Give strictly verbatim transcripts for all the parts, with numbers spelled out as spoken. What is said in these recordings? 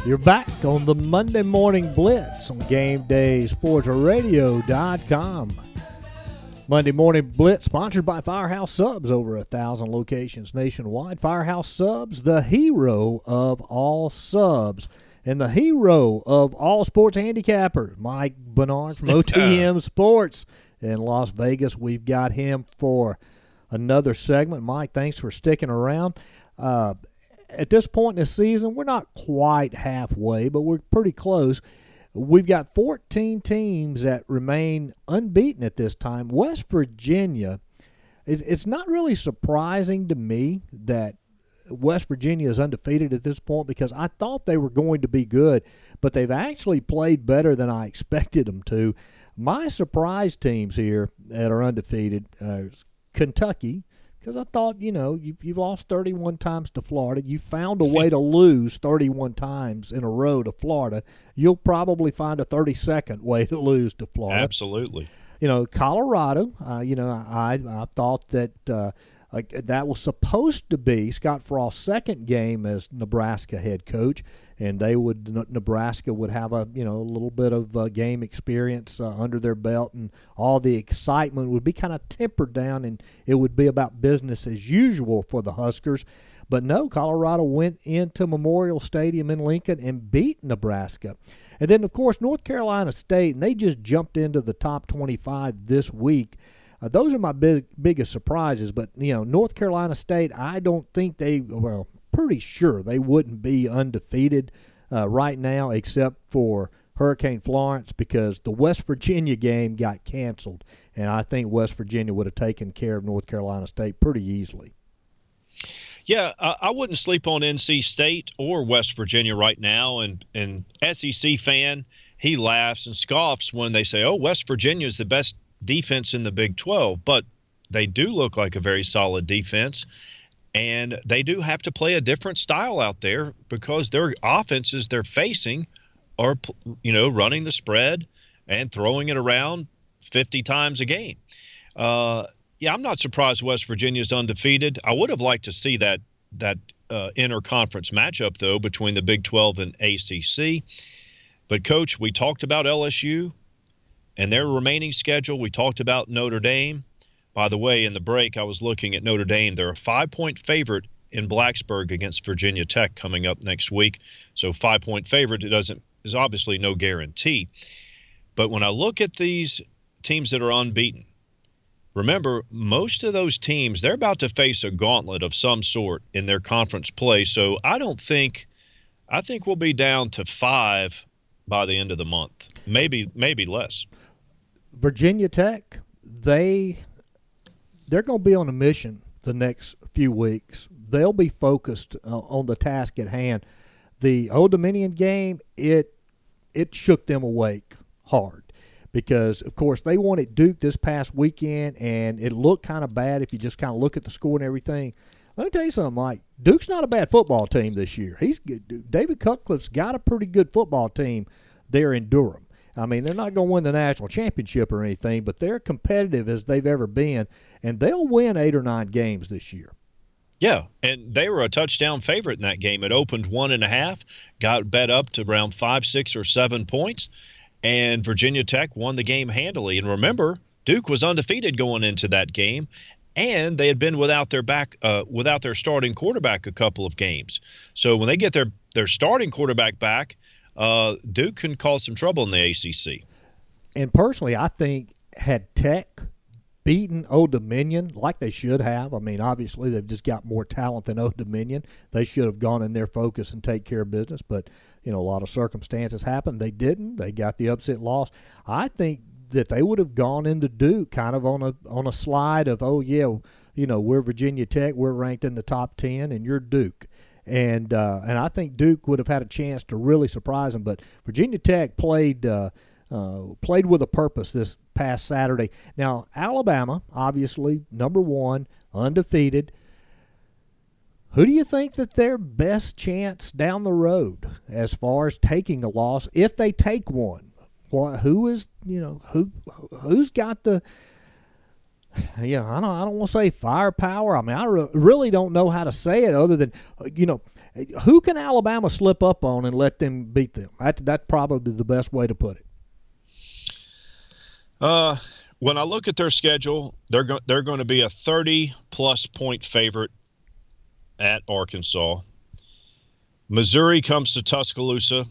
You're back on the Monday Morning Blitz on Game Day Sports Radio dot com. Monday Morning Blitz sponsored by Firehouse Subs, over a thousand locations nationwide. Firehouse Subs, the hero of all subs. And the hero of all sports handicappers, Mike Bernard from O T M Sports in Las Vegas. We've got him for another segment. Mike, thanks for sticking around. Uh, at this point in the season, we're not quite halfway, but we're pretty close. We've got fourteen teams that remain unbeaten at this time. West Virginia, it's not really surprising to me that West Virginia is undefeated at this point, because I thought they were going to be good, but they've actually played better than I expected them to. My surprise teams here that are undefeated are Kentucky, because I thought, you know, you, you've lost thirty-one times to Florida. You found a way to lose thirty-one times in a row to Florida. You'll probably find a thirty-second way to lose to Florida. Absolutely. You know, Colorado, uh, you know, I, I thought that uh, like that was supposed to be Scott Frost's second game as Nebraska head coach, and they would Nebraska would have a you know a little bit of uh, game experience uh, under their belt, and all the excitement would be kind of tempered down, and it would be about business as usual for the Huskers. But no, Colorado went into Memorial Stadium in Lincoln and beat Nebraska. And then, of course, North Carolina State, and they just jumped into the top twenty-five this week. Uh, those are my big, biggest surprises. But, you know, North Carolina State, I don't think they, well, pretty sure they wouldn't be undefeated uh, right now, except for Hurricane Florence, because the West Virginia game got canceled. And I think West Virginia would have taken care of North Carolina State pretty easily. Yeah, I, I wouldn't sleep on N C State or West Virginia right now. And an S E C fan, he laughs and scoffs when they say, oh, West Virginia is the best defense in the Big twelve. But they do look like a very solid defense. And they do have to play a different style out there, because their offenses they're facing are, you know, running the spread and throwing it around fifty times a game. Uh Yeah, I'm not surprised West Virginia's undefeated. I would have liked to see that that uh, interconference matchup, though, between the Big twelve and A C C. But, Coach, we talked about L S U and their remaining schedule. We talked about Notre Dame. By the way, in the break, I was looking at Notre Dame. They're a five-point favorite in Blacksburg against Virginia Tech coming up next week. So five-point favorite, it doesn't is obviously no guarantee. But when I look at these teams that are unbeaten, remember, most of those teams, they're about to face a gauntlet of some sort in their conference play. So I don't think – I think we'll be down to five by the end of the month, maybe maybe less. Virginia Tech, they, they're going to be on a mission the next few weeks. They'll be focused uh, on the task at hand. The Old Dominion game, it it shook them awake hard. Because, of course, they wanted Duke this past weekend, and it looked kind of bad if you just kind of look at the score and everything. Let me tell you something, Mike. Duke's not a bad football team this year. He's good. David Cutcliffe's got a pretty good football team there in Durham. I mean, they're not going to win the national championship or anything, but they're competitive as they've ever been, and they'll win eight or nine games this year. Yeah, and they were a touchdown favorite in that game. It opened one and a half, got bet up to around five, six, or seven points. And Virginia Tech won the game handily. And remember, Duke was undefeated going into that game, and they had been without their back, uh, without their starting quarterback a couple of games. So when they get their, their starting quarterback back, uh, Duke can cause some trouble in the A C C. And personally, I think had Tech beaten Old Dominion like they should have, I mean, obviously they've just got more talent than Old Dominion. They should have gone in their focus and take care of business, but you know, a lot of circumstances happened. They didn't. They got the upset loss. I think that they would have gone into Duke kind of on a on a slide of, oh, yeah, you know, we're Virginia Tech, we're ranked in the top ten, and you're Duke. And uh, and I think Duke would have had a chance to really surprise them. But Virginia Tech played uh, uh, played with a purpose this past Saturday. Now, Alabama, obviously, number one, undefeated. Who do you think that their best chance down the road as far as taking a loss, if they take one? What, who is, you know, who who's got the you know, I don't, I don't want to say firepower. I mean, I re- really don't know how to say it other than, you know, who can Alabama slip up on and let them beat them? That's, that's probably the best way to put it. Uh, when I look at their schedule, they're go- they're going to be a thirty-plus point favorite at Arkansas. Missouri comes to Tuscaloosa.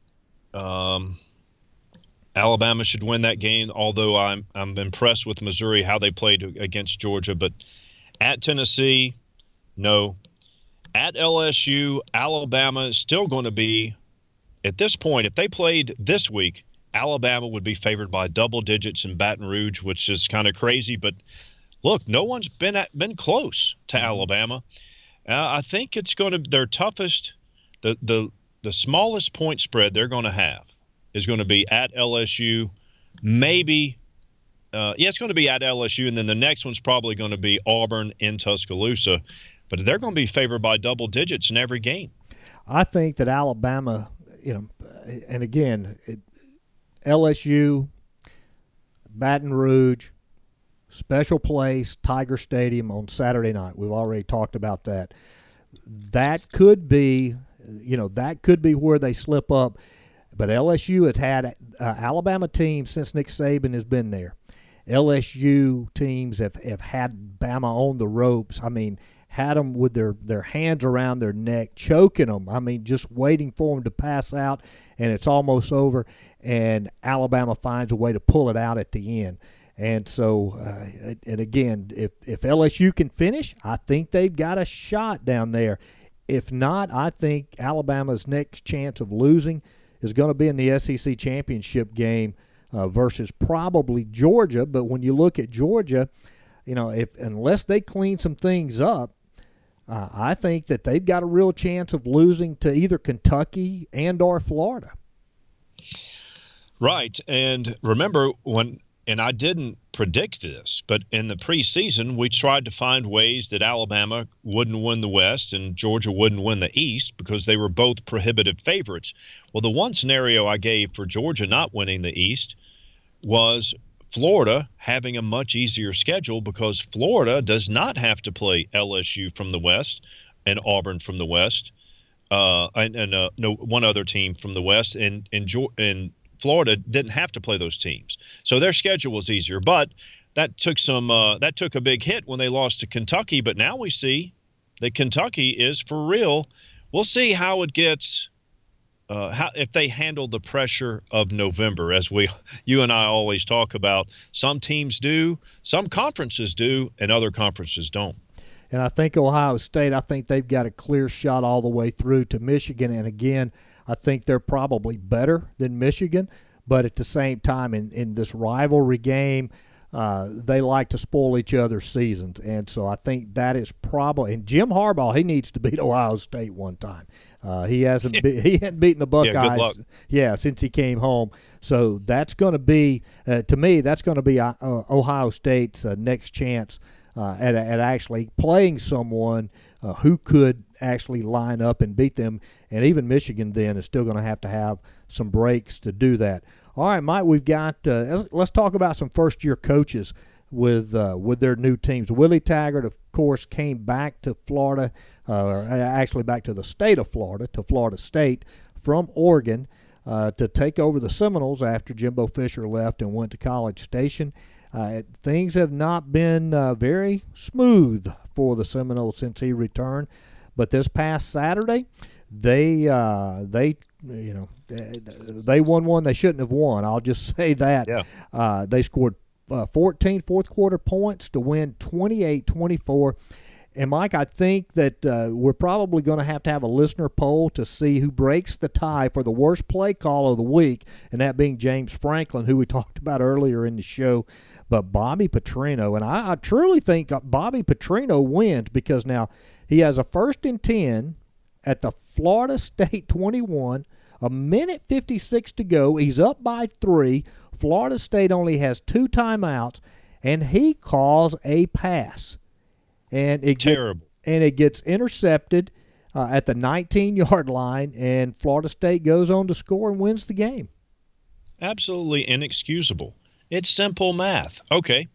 Um, Alabama should win that game, although I'm I'm impressed with Missouri, how they played against Georgia. But at Tennessee, no. At L S U, Alabama is still going to be, at this point, if they played this week, Alabama would be favored by double digits in Baton Rouge, which is kind of crazy. But look, no one's been at, been close to mm-hmm. Alabama. Uh, I think it's going to their toughest, the the the smallest point spread they're going to have is going to be at L S U, maybe. Uh, yeah, it's going to be at L S U, and then the next one's probably going to be Auburn in Tuscaloosa. But they're going to be favored by double digits in every game. I think that Alabama, you know, and again, it, L S U, Baton Rouge, special place, Tiger Stadium on Saturday night. We've already talked about that. That could be, you know, that could be where they slip up. But L S U has had uh, Alabama teams since Nick Saban has been there. L S U teams have, have had Bama on the ropes. I mean, had them with their, their hands around their neck, choking them. I mean, just waiting for them to pass out, and it's almost over, and Alabama finds a way to pull it out at the end. And so, uh, and again, if, if L S U can finish, I think they've got a shot down there. If not, I think Alabama's next chance of losing is going to be in the S E C championship game uh, versus probably Georgia. But when you look at Georgia, you know, if unless they clean some things up, Uh, I think that they've got a real chance of losing to either Kentucky and or Florida. Right. And remember when, and I didn't predict this, but in the preseason, we tried to find ways that Alabama wouldn't win the West and Georgia wouldn't win the East because they were both prohibitive favorites. Well, the one scenario I gave for Georgia not winning the East was Florida having a much easier schedule because Florida does not have to play L S U from the West and Auburn from the West, uh, and, and uh, no one other team from the West, and and, and Florida didn't have to play those teams, so their schedule was easier. But that took some uh, that took a big hit when they lost to Kentucky. But now we see that Kentucky is for real. We'll see how it gets. Uh, how, if they handle the pressure of November, as we, you and I always talk about. Some teams do, some conferences do, and other conferences don't. And I think Ohio State, I think they've got a clear shot all the way through to Michigan. And, again, I think they're probably better than Michigan. But at the same time, in, in this rivalry game, uh, they like to spoil each other's seasons. And so I think that is probably – and Jim Harbaugh, he needs to beat Ohio State one time. Uh, he hasn't be, he hadn't beaten the Buckeyes, yeah, yeah, since he came home. So that's going to be uh, to me that's going to be uh, Ohio State's uh, next chance uh, at at actually playing someone uh, who could actually line up and beat them. And even Michigan then is still going to have to have some breaks to do that. All right, Mike, we've got uh, let's talk about some first year coaches with uh, with their new teams. Willie Taggart, of course, came back to Florida. Uh, actually back to the state of Florida, to Florida State from Oregon uh, to take over the Seminoles after Jimbo Fisher left and went to College Station. Uh, things have not been uh, very smooth for the Seminoles since he returned, but this past Saturday, they uh, they you know they won one they shouldn't have won. I'll just say that. Yeah. Uh, they scored uh, fourteen fourth quarter points to win twenty-eight twenty-four. And, Mike, I think that uh, we're probably going to have to have a listener poll to see who breaks the tie for the worst play call of the week, and that being James Franklin, who we talked about earlier in the show. But Bobby Petrino, and I, I truly think Bobby Petrino wins because now he has a first and ten at the Florida State twenty-one, a minute fifty-six to go. He's up by three. Florida State only has two timeouts, and he calls a pass. And it Terrible. Get, and it gets intercepted uh, at the nineteen-yard line, and Florida State goes on to score and wins the game. Absolutely inexcusable. It's simple math. Okay,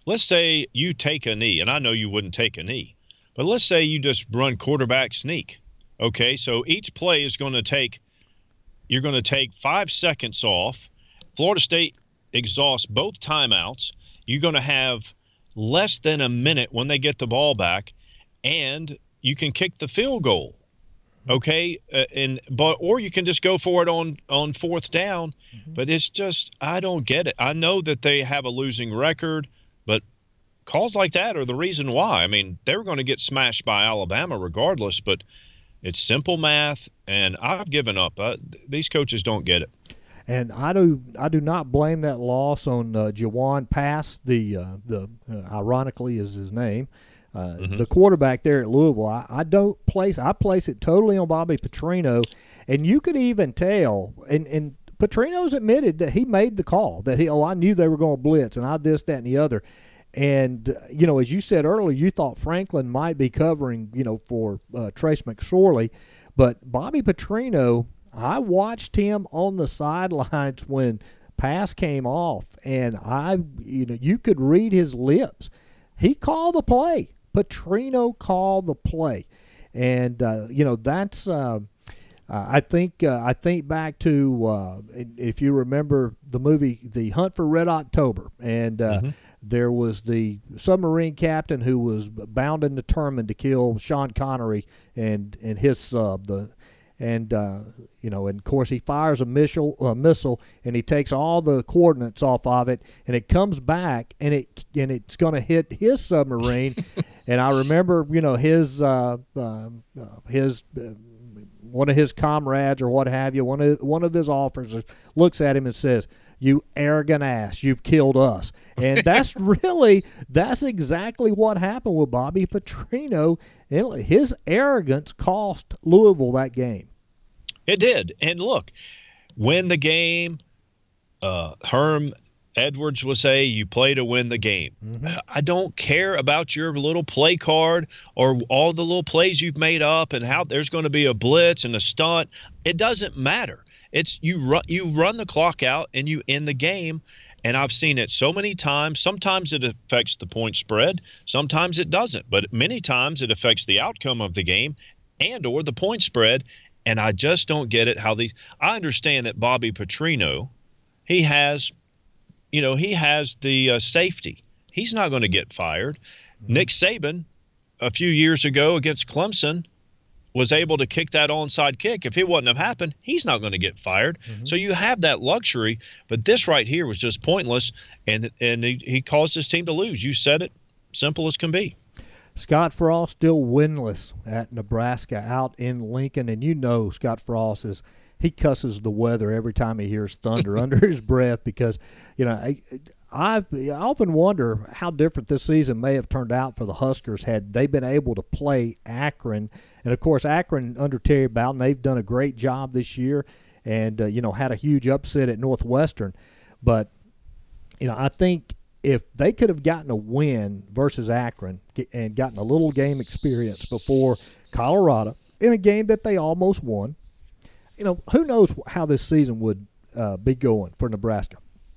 let's say you take a knee, and I know you wouldn't take a knee, but let's say you just run quarterback sneak. Okay, so each play is going to take, you're going to take five seconds off. Florida State exhausts both timeouts. You're going to have less than a minute when they get the ball back, and you can kick the field goal. Okay, uh, and but or you can just go for it on on fourth down. Mm-hmm. But it's just, I don't get it. I know that they have a losing record, but calls like that are the reason why. I mean, they were going to get smashed by Alabama regardless, but it's simple math, and I've given up. Uh, these coaches don't get it. And I do I do not blame that loss on uh, Jawan Pass, the uh, the uh, ironically is his name. Uh, mm-hmm. The quarterback there at Louisville, I, I don't place I place it totally on Bobby Petrino, and you could even tell, and, and Petrino's admitted that he made the call, that he, oh, I knew they were going to blitz, and I this, that, and the other. And, uh, you know, as you said earlier, you thought Franklin might be covering, you know, for uh, Trace McSorley, but Bobby Petrino, I watched him on the sidelines when pass came off, and I, you know, you could read his lips. He called the play. Petrino called the play, and uh, you know that's. Uh, uh, I think uh, I think back to uh, if you remember the movie The Hunt for Red October, and uh, mm-hmm. there was the submarine captain who was bound and determined to kill Sean Connery and and his sub the. And, uh, you know, and of course he fires a missile, a missile, and he takes all the coordinates off of it, and it comes back, and it and it's going to hit his submarine. And I remember, you know, his uh, uh, his uh, one of his comrades or what have you, one of one of his officers looks at him and says, "You arrogant ass, you've killed us." And that's really, that's exactly what happened with Bobby Petrino. His arrogance cost Louisville that game. It did. And look, win the game, uh, Herm Edwards will say you play to win the game. Mm-hmm. I don't care about your little play card or all the little plays you've made up and how there's going to be a blitz and a stunt. It doesn't matter. It's you run, you run the clock out and you end the game. And I've seen it so many times. Sometimes it affects the point spread. Sometimes it doesn't. But many times it affects the outcome of the game and or the point spread. And I just don't get it how these – I understand that Bobby Petrino, he has – you know, he has the uh, safety. He's not going to get fired. Mm-hmm. Nick Saban, a few years ago against Clemson, was able to kick that onside kick. If it wouldn't have happened, he's not going to get fired. Mm-hmm. So you have that luxury. But this right here was just pointless, and and he, he caused his team to lose. You said it, simple as can be. Scott Frost still winless at Nebraska out in Lincoln, and you know Scott Frost is he cusses the weather every time he hears thunder under his breath because, you know, I, I often wonder how different this season may have turned out for the Huskers had they been able to play Akron. And, of course, Akron under Terry Bowden, they've done a great job this year and, uh, you know, had a huge upset at Northwestern. But, you know, I think if they could have gotten a win versus Akron and gotten a little game experience before Colorado in a game that they almost won, you know, who knows how this season would uh, be going for Nebraska.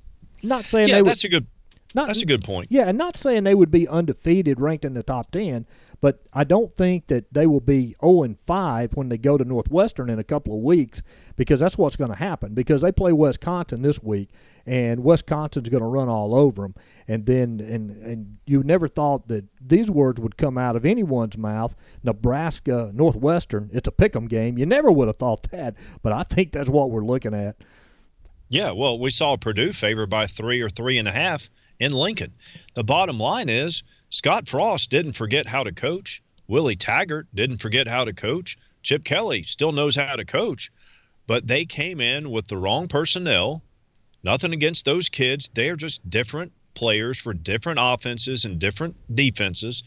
Not saying yeah, they would, that's a good not, that's a good point. Yeah, and not saying they would be undefeated, ranked in the top ten, but I don't think that they will be oh and five when they go to Northwestern in a couple of weeks because that's what's going to happen because they play Wisconsin this week, and Wisconsin's going to run all over them. And then and, and you never thought that these words would come out of anyone's mouth, Nebraska, Northwestern, it's a pick'em game. You never would have thought that, but I think that's what we're looking at. Yeah, well, we saw Purdue favored by three or three and a half in Lincoln. The bottom line is Scott Frost didn't forget how to coach. Willie Taggart didn't forget how to coach. Chip Kelly still knows how to coach. But they came in with the wrong personnel. Nothing against those kids. They're just different players for different offenses and different defenses.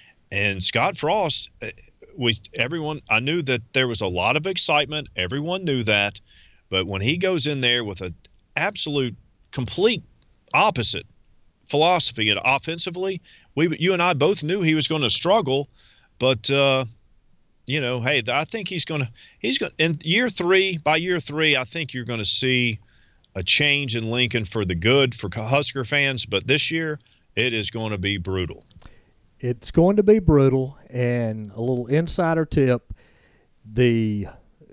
And Scott Frost, we everyone, I knew that there was a lot of excitement. Everyone knew that. But when he goes in there with an absolute, complete opposite philosophy and offensively, we, you and I both knew he was going to struggle. But, uh, you know, hey, I think he's going to – he's going in year three, by year three, I think you're going to see a change in Lincoln for the good for Husker fans. But this year, it is going to be brutal. It's going to be brutal. And a little insider tip, the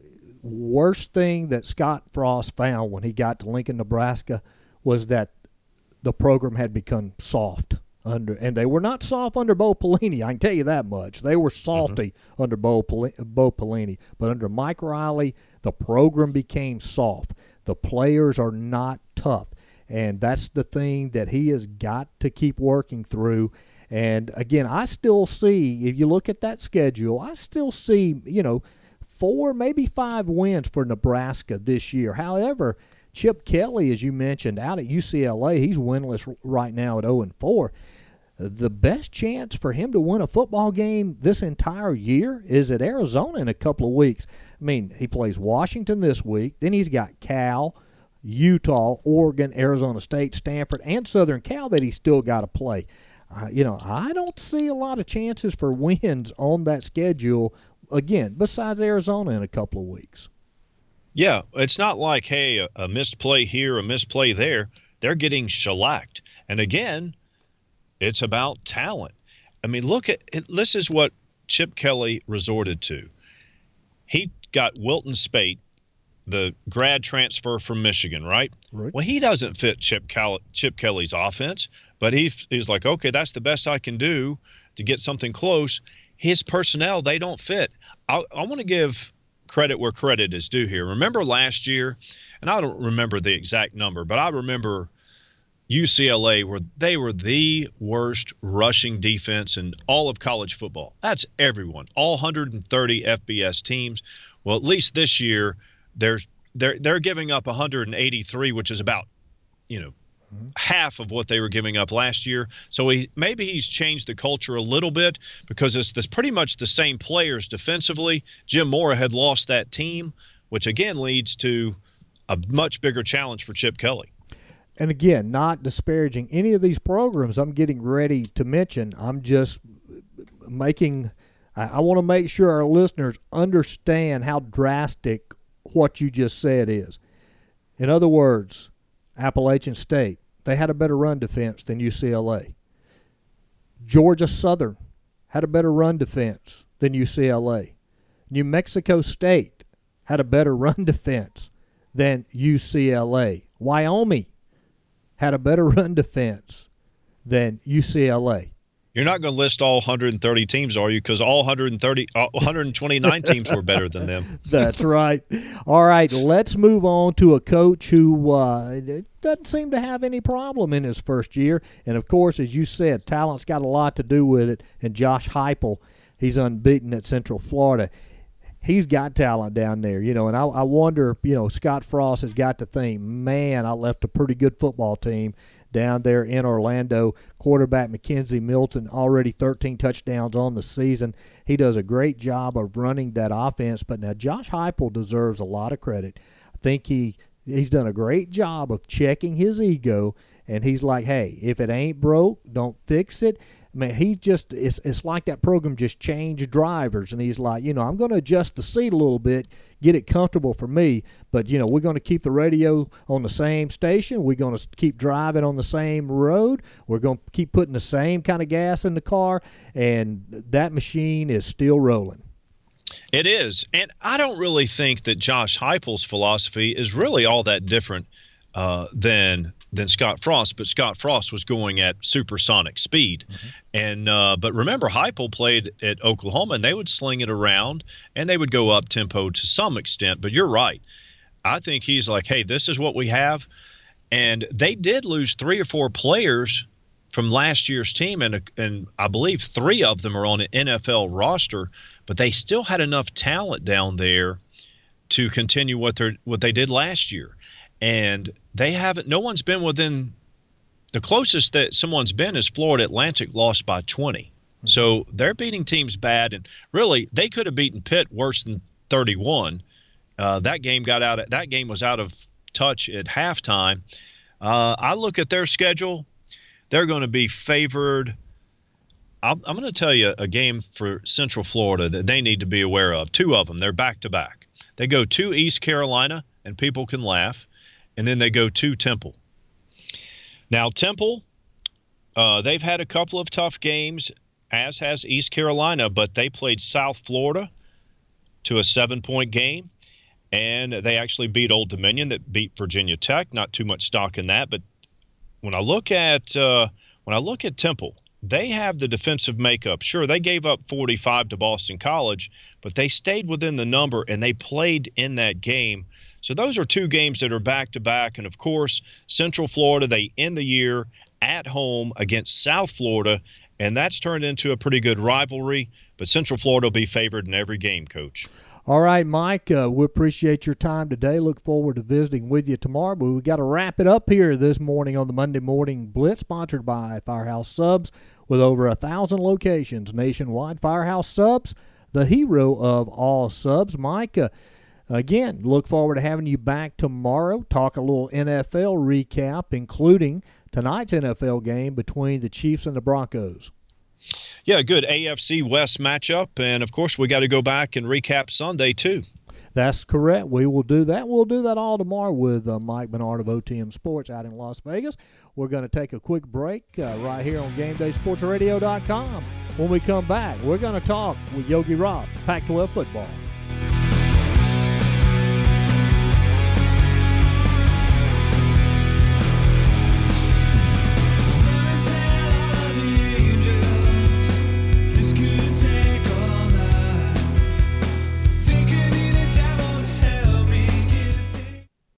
worst thing that Scott Frost found when he got to Lincoln, Nebraska, was that the program had become soft. Under and they were not soft under Bo Pelini, I can tell you that much. They were salty mm-hmm. under Bo, Bo Pelini. But under Mike Riley, the program became soft. The players are not tough. And that's the thing that he has got to keep working through. And, again, I still see, if you look at that schedule, I still see, you know, four, maybe five wins for Nebraska this year. However, Chip Kelly, as you mentioned, out at U C L A, he's winless right now at oh and four. The best chance for him to win a football game this entire year is at Arizona in a couple of weeks. I mean, he plays Washington this week. Then he's got Cal, Utah, Oregon, Arizona State, Stanford, and Southern Cal that he's still got to play. Uh, you know, I don't see a lot of chances for wins on that schedule, again, besides Arizona in a couple of weeks. Yeah, it's not like, hey, a, a missed play here, a missed play there. They're getting shellacked. And again, it's about talent. I mean, look at it. This is what Chip Kelly resorted to. He got Wilton Spate, the grad transfer from Michigan, right? Right. Well, he doesn't fit Chip, Cal- Chip Kelly's offense, but he, he's like, okay, that's the best I can do to get something close. His personnel, they don't fit. I, I want to give credit where credit is due here. Remember last year, and I don't remember the exact number, but I remember U C L A where they were the worst rushing defense in all of college football. That's everyone, all one hundred thirty F B S teams. Well, at least this year, they're they're they're giving up one hundred eighty-three, which is about, you know, mm-hmm. half of what they were giving up last year. So he maybe he's changed the culture a little bit because it's this pretty much the same players defensively. Jim Mora had lost that team, which again leads to a much bigger challenge for Chip Kelly. And again, not disparaging any of these programs I'm getting ready to mention. I'm just making – I want to make sure our listeners understand how drastic what you just said is. In other words, Appalachian State, they had a better run defense than U C L A. Georgia Southern had a better run defense than U C L A. New Mexico State had a better run defense than U C L A. Wyoming had a better run defense than U C L A. You're not going to list all one hundred thirty teams, are you? Because all one hundred thirty, uh, one hundred twenty-nine teams were better than them. That's right. All right, let's move on to a coach who uh, doesn't seem to have any problem in his first year. And, of course, as you said, talent's got a lot to do with it. And Josh Heupel, he's unbeaten at Central Florida. He's got talent down there, you know, and I, I wonder, you know, Scott Frost has got to think, man, I left a pretty good football team down there in Orlando. Quarterback Mackenzie Milton, already thirteen touchdowns on the season. He does a great job of running that offense. But now Josh Heupel deserves a lot of credit. I think he he's done a great job of checking his ego, and he's like, hey, if it ain't broke, don't fix it. I mean, he just it's, – it's like that program just changed drivers, and he's like, you know, I'm going to adjust the seat a little bit, get it comfortable for me, but, you know, we're going to keep the radio on the same station. We're going to keep driving on the same road. We're going to keep putting the same kind of gas in the car, and that machine is still rolling. It is, and I don't really think that Josh Heupel's philosophy is really all that different uh, than – than Scott Frost, but Scott Frost was going at supersonic speed. Mm-hmm. And uh, but remember, Heupel played at Oklahoma, and they would sling it around, and they would go up tempo to some extent. But you're right. I think he's like, hey, this is what we have. And they did lose three or four players from last year's team, and, and I believe three of them are on an N F L roster, but they still had enough talent down there to continue what they what they did last year. And they haven't – no one's been within – the closest that someone's been is Florida Atlantic, lost by twenty. Mm-hmm. So they're beating teams bad. And really, they could have beaten Pitt worse than thirty-one. Uh, that game got out – that game was out of touch at halftime. Uh, I look at their schedule. They're going to be favored. I'm, I'm going to tell you a game for Central Florida that they need to be aware of. Two of them. They're back-to-back. They go to East Carolina, and people can laugh. And then they go to Temple. Now, Temple, Uh, they've had a couple of tough games, as has East Carolina, but they played South Florida to a seven-point game, and they actually beat Old Dominion, that beat Virginia Tech. Not too much stock in that, but when I look at uh, when I look at Temple, they have the defensive makeup. Sure, they gave up forty-five to Boston College, but they stayed within the number, and they played in that game. So those are two games that are back-to-back. And, of course, Central Florida, they end the year at home against South Florida, and that's turned into a pretty good rivalry. But Central Florida will be favored in every game, Coach. All right, Mike, uh, we appreciate your time today. Look forward to visiting with you tomorrow. But we got to wrap it up here this morning on the Monday Morning Blitz, sponsored by Firehouse Subs, with over a thousand locations nationwide. Firehouse Subs, the hero of all subs. Mike, uh, again, look forward to having you back tomorrow. Talk a little N F L recap, including tonight's N F L game between the Chiefs and the Broncos. Yeah, good A F C West matchup. And, of course, we got to go back and recap Sunday, too. That's correct. We will do that. We'll do that all tomorrow with uh, Mike Bernard of O T M Sports out in Las Vegas. We're going to take a quick break uh, right here on Game Day Sports Radio dot com. When we come back, we're going to talk with Yogi Roth, Pac twelve football.